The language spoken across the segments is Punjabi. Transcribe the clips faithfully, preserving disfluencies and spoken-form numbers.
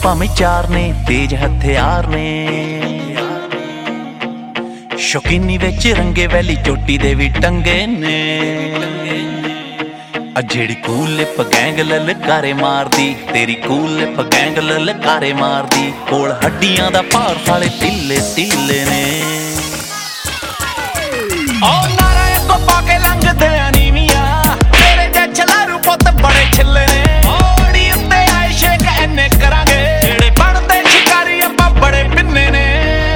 ਭਾਵੇਂ ਚਾਰ ਨੇ ਤੇਜ ਹਥਿਆਰ ਨੇ। ਸ਼ੌਕੀਨੀ ਵਿੱਚ ਰੰਗੇ ਵੈਲੀ ਚੋਟੀ ਦੇ ਵੀ ਟੰਗੇ ਨੇ। ਆ ਜਿਹੜੀ ਕੂਲ ਲਿਪ ਗੈਂਗ ਲਲਕਾਰੇ ਮਾਰਦੀ, ਤੇਰੀ ਕੂਲ ਲਿਪ ਗੈਂਗ ਲਲਕਾਰੇ ਮਾਰਦੀ। ਕੋਲ ਹੱਡੀਆਂ ਦਾ ਭਾਰ ਸਾਲੇ ਤਿੱਲੇ ਤਿੱਲੇ ਨੇ। ਓ ਨਾਰਾ ਇੱਕੋ ਪਾ ਕੇ ਲੰਘਦੇ ਆ ਨੀਵੀਆਂ, ਤੇਰੇ ਜੇ ਛਲਾਰੂ ਪੁੱਤ ਬੜੇ ਛਿੱਲੇ ਨੇ। ਓੜੀ ਉੱਤੇ ਆਏ ਸ਼ੇਕ ਐਨੇ ਕਰਾਂਗੇ, ਜਿਹੜੇ ਬਣਦੇ ਸ਼ਿਕਾਰੀ ਆਪਾਂ ਬੜੇ ਪਿੰਨੇ ਨੇ।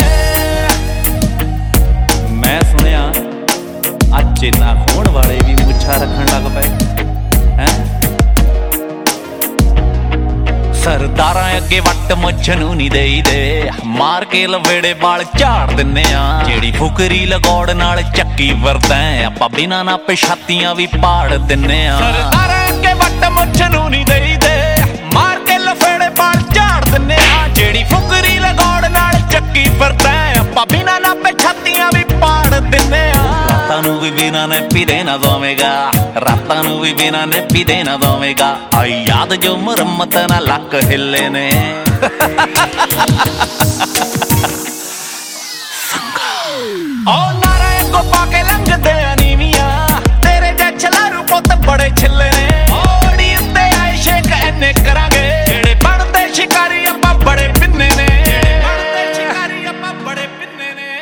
ਮੈਂ ਸੁਣਿਆ ਅੱਜ ਚੇਨਾ ਖੋਣ ਵਾਲੇ ਵੀ ਮੁੱਛਾਂ ਰੱਖਣ ਲੱਗ ਪਏ ਹੈਂ। ਸਰਦਾਰਾਂ ਅੱਗੇ ਵੱਟ ਮੁੱਛ ਨੂੰ ਨੀ ਦੇਈਦੇ, ਮਾਰ ਕੇ ਲਵੇੜੇ ਵਾਲ ਝਾੜ ਦਿੰਨੇ ਆ। ਜਿਹੜੀ ਫੁਕਰੀ ਲਗੌੜ ਨਾਲ ਚੱਕੀ ਵਰਦਾ, ਆਪਾਂ ਬਿਨਾਂ ਨਾ ਪਛਾਤੀਆਂ ਵੀ ਪਾੜ ਦਿੰਨੇ ਆ। ਸਰਦਾਰਾਂ ਅੱਗੇ ਵੱਟ ਮੁੱਛ ਨੂੰ ਨੀ ਦੇਈਦੇ, ਮਾਰ ਕੇ ਲਵੇੜੇ ਵਾਲ ਝਾੜ ਦਿੰਨੇ ਆ। ਜਿਹੜੀ ਫੁਕਰੀ ਲਗੌੜ ਨਾਲ ਚੱਕੀ ਵਰਦਾ, ਆਪਾਂ ਬਿਨਾਂ ਨਾ ਪਛਾਤੀਆਂ ਵੀ ਪਾੜ ਦਿੰਨੇ ਆ। ਰਾਤਾਂ ਨੂੰ ਵੀ ਬਿਨਾਂ ਨੇ ਪੀਦੇ ਨਾ ਦੋਵੇਗਾ, ਰਾਤਾਂ ਨੂੰ ਵੀ ਬਿਨਾਂ ਨੇ ਪੀਦੇ ਨਾ ਦੋਵੇਗਾ। ਆਈ ਯਾਦ ਜੋ ਮੁਰੰਮਤ ਨਾ ਲੱਕ ਹਿੱਲੇ ਨੇ। ਓ ਨਾਰਾ ਇੱਕੋ ਪਾ ਕੇ ਲੰਘਦੇ ਆ ਨੀਵੀਆਂ, ਤੇਰੇ ਜੇ ਛਲਾਰੂ ਪੁੱਤ ਬੜੇ ਛਿੱਲੇ ਨੇ। ਓੜੀ ਉੱਤੇ ਆਏ ਸ਼ੇਕ ਐਨੇ ਕਰਾਂਗੇ, ਜਿਹੜੇ ਬਣਦੇ ਸ਼ਿਕਾਰੀ ਆਪਾਂ ਬੜੇ ਪਿੰਨੇ ਨੇ। ਬਣਦੇ ਸ਼ਿਕਾਰੀ ਆਪਾਂ ਬੜੇ ਪਿੰਨੇ ਨੇ।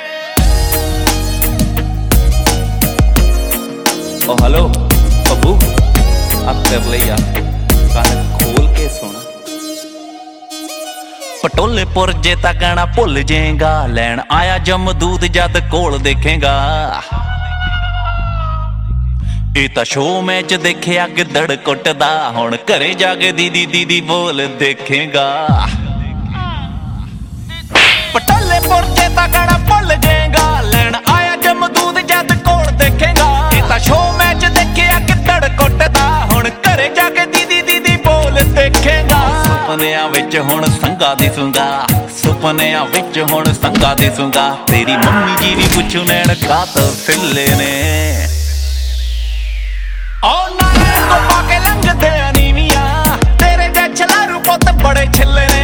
ਓ ਹੈਲੋ ਬੱਬੂ, ਆ ਕਰ ਲਈ ਆ ਕੰਨ ਖੋਲ ਕੇ ਸੁਣ। ਪਟੋਲੇ ਪੁਰਜੇ ਤਾਂ ਕਹਿਣਾ ਭੁੱਲ ਜੇਗਾ, ਲੈਣ ਆਇਆ ਜਮਦੂਦ ਜਦ ਕੋਲ ਦੇਖੇਗਾ। ਇਹ ਤਾਂ ਸ਼ੋਅ ਮੈਚ ਦੇਖਿਆ ਗਿੱਦੜ ਕੁੱਟਦਾ, ਹੁਣ ਘਰੇ ਜਾ ਕੇ ਦੀਦੀ ਦੀਦੀ ਬੋਲ ਦੇਖੇਗਾ। ਪਟੋਲੇ ਪੁਰਜੇ ਤਾਂ ਕਹਿਣਾ ਭੁੱਲ ਜੇਗਾ, ਲੈਣ ਆਇਆ ਜਮਦੂਦ ਜਦ ਕੋਲ ਦੇਖੇਗਾ। ਇਹ ਤਾਂ ਸ਼ੋਅ ਮੈਚ ਦੇਖਿਆ ਗਿੱਦੜ ਕੁੱਟਦਾ, ਹੁਣ ਘਰੇ ਜਾ ਕੇ ਦੀਦੀ ਦੀਦੀ ਬੋਲ ਦੇਖੇਗਾ। ਸੁਪਨਿਆਂ ਵਿੱਚ ਹੁਣ ਸੰਗਾ ਦਿਸੂੰਗਾ, ਸੁਪਨਿਆਂ ਵਿੱਚ ਹੁਣ ਸੰਗਾ ਦਿਸੂੰਗਾ। ਤੇਰੀ ਮੰਮੀ ਜੀ ਵੀ ਪੁੱਛੂ ਨੈਣ ਕਾਤ ਫਿੱਲੇ ਨੇ। ਓ ਨਾਰਾ ਇੱਕੋ ਪਾ ਕੇ ਲੰਘਦੇ ਆ ਨੀਵੀਆਂ, ਤੇਰੇ ਜੇ ਛਲਾਰੂ ਪੁੱਤ ਬੜੇ ਛਿੱਲੇ ਨੇ।